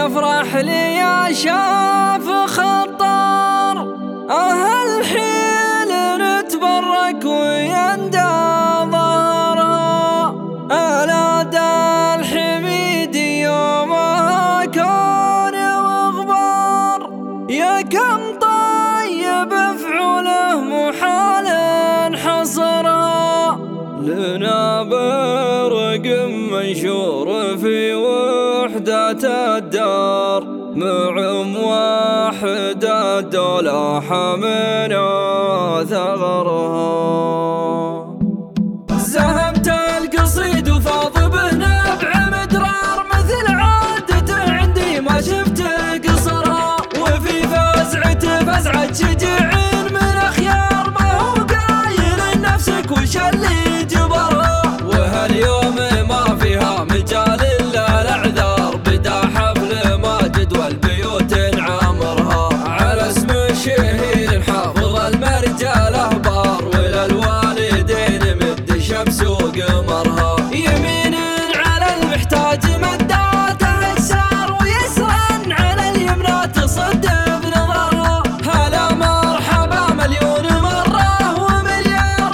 يفرح لي يا شاف خطار. أهل حيل نتبرك ويندى ظهرها، أولاد الحميد يومها كون وغبار. يا كم طيب فعله محال حصرها، لنا برق منشور في وحدة الدار، معم واحد الدولة حمنا ثغرها. زهمت القصيد وفاض به نبع مدرار، مثل عادته عندي ما شفت قصرها. وفي فزعة شجاعين من أخيار، ما هو قايل لنفسك وش اللي جبرها. وهاليوم ما فيها مجال إلا الأعذار، بدا حفل ماجد والبيوت نعمرها، على اسم الشهير حافظ المرجال أهبار، وللوالدين مد شمس وقمرها. يمين على المحتاج مداته السار، ويسرا على اليمنى تصد بنظرها. هلا مرحبا مليون مرة ومليار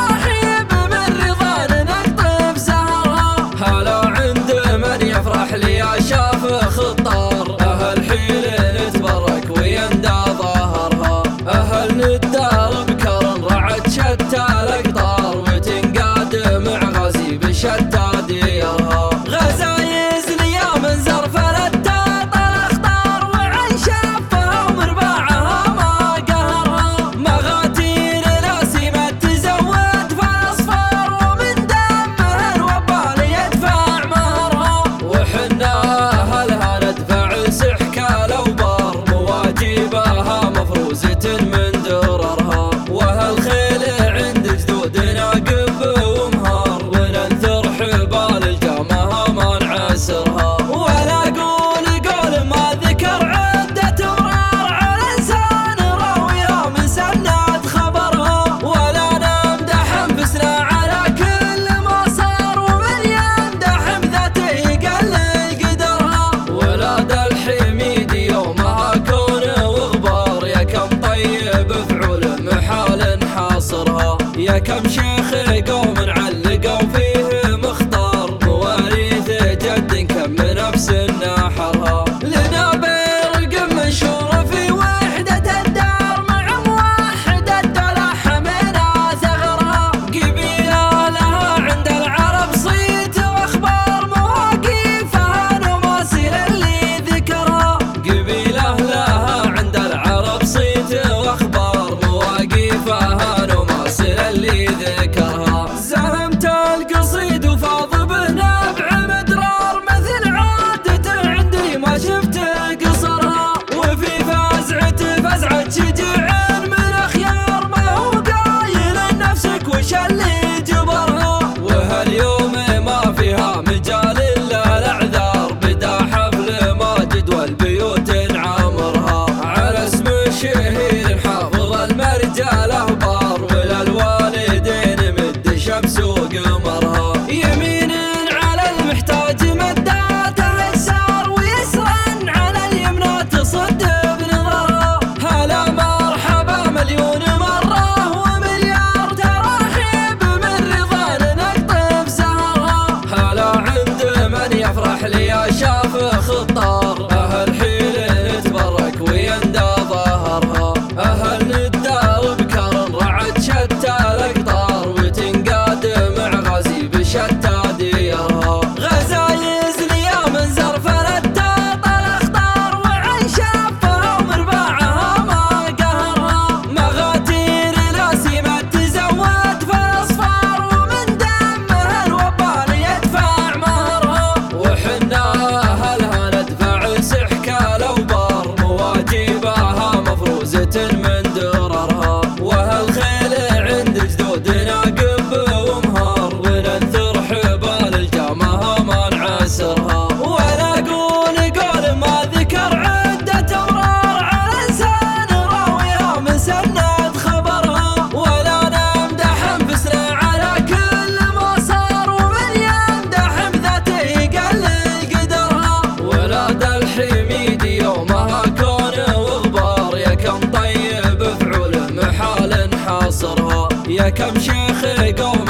ترحيب من رضا نقطف سهرها. هلا عند من يفرح لي يا شاف خطار، أهل حيل نتبرك ويندى ظهرها. أهل ندار بكرن رعد شتى الأقطار، وتنقاد مع غازي بشتى ديارها. غزايز ليا من زرف التاط الأخطار، وعن شافها ومرباعها ما قهرها. مغاتير لاسمة تزود فالأصفار، ومن دمها الوبال يدفع مهرها. وحنا أهلها ندفع سحكة الأوبار، مواجبها مفروزة من دررها. وهالخيل عند جدودنا قب ومهار، وننثر حبال الجامها ما نعسرها. ولا قول ما ذكر عدة مرار، على لسان راوية من سنة خبرها. ولا نمدح انفسنا على كل ما صار، ومن يمدح بذاته يقلل قدرها. ولاد الحميد يومها كون وغبار، يا كم طيب فعول محال حاصرها. يا كم شيخ قوم علقوا فيه مختار، مواريث جد كم نفس نحرها. لنا برق منشور في وحدة الدار، مع موحد الدولة حمينا ثغرها. قبيلة لها عند العرب صيت واخبار، مواقفها نماثل اللي ذكرها. قبيلة لها عند العرب صيت واخبار، مواقفها نماثل اللي ذكرها. زهمت القصيد وفاض به نبع مدرار، مثل عادته عندي ما شفت قصرها. وفي فزعة شجاعين من أخيار، ما هو قايل لنفسك وش اللي جبرها. وهاليوم ما فيها مجال إلا الأعذار، بدا حفل ماجد والبيوت نعمرها، على اسم الشهير حافظ المرجال أهبار، وللوالدين مد شمس وقمرها. يمين على المحتاج مداته السار، ويسرا على اليمنى تصد بنظرها. هلا مرحبا مليون مرة ومليار ترحيب من رضا نقطف سهرها. هلا عند من يفرح لي يا شاف خطار، أهل حيل نتبرك ويندى ظهرها. أهل ندار بكرن رعد شتى الأقطار، وتنقاد مع غازي بشتى ديارها. غزايز ليا من زرف التاط الأخطار، وعن شافها ومرباعها ما قهرها. مغاتير لاسمة تزود فالأصفار، ومن دمها الوبال يدفع مهرها. وحنا أهلها ندفع يا كم شيخ قوم